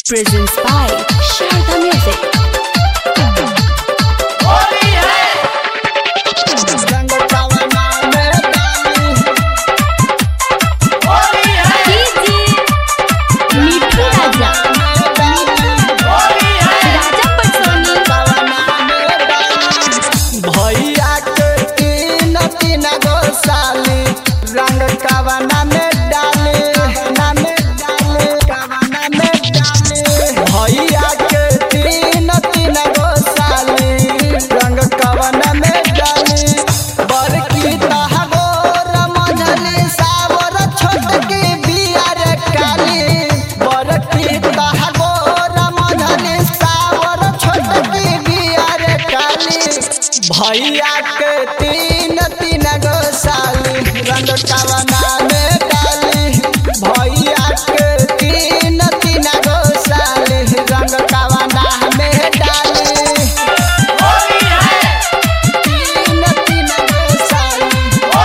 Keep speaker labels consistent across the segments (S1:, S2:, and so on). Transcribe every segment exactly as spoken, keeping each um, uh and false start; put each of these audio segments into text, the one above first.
S1: Presents by Sharda Music.
S2: भैया के तीन तीन गो साली रंग कवना में डाली। भैया के तीन तीन गो साली रंग कवना में डाली। तीन तीन गो साली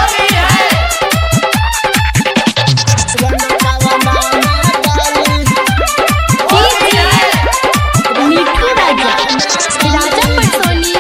S2: रंग कवना में डाली।
S1: मिठू राजा राजा परसोनी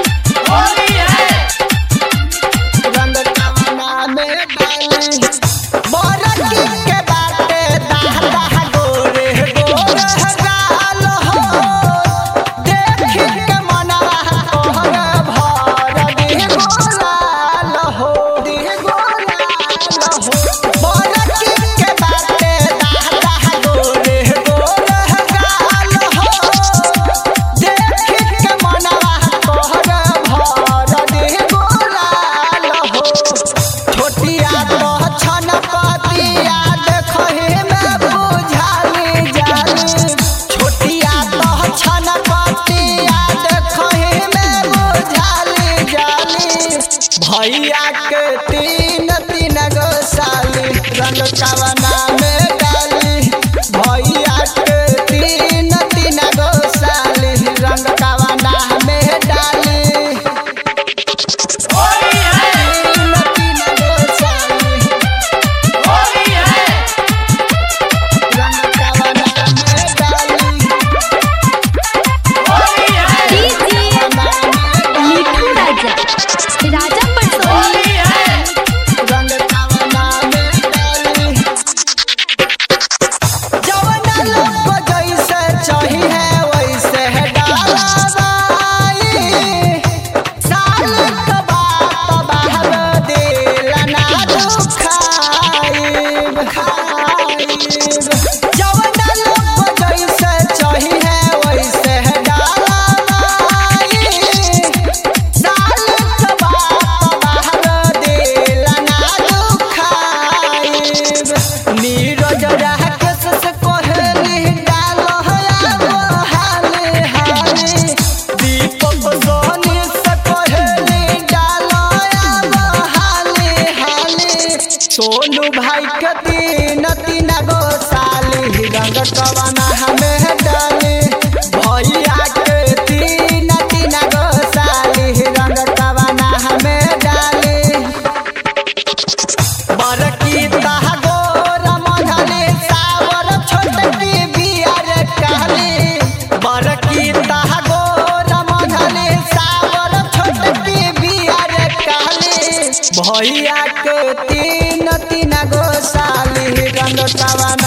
S2: भैया के तीन तीन गो साली रंग कवना में डाली। भैया के तीन तीन गो साली रंग कवना में डाली। तीन तीन गो साली रंग कवना में डाली।
S1: मिठू राजा राजा सोनू भाई के तीन तीन गो साली रंग कवना हमें डाली। भैया के तीन तीन गो साली रंग कवना हमें डाली। बड़की तहगो रमधनी सावर छोटकी बियार कहली। बड़की तहगो रमधनी सावर छोटकी बियार कहली। भैया के तीन तीन गो साली रंग कवना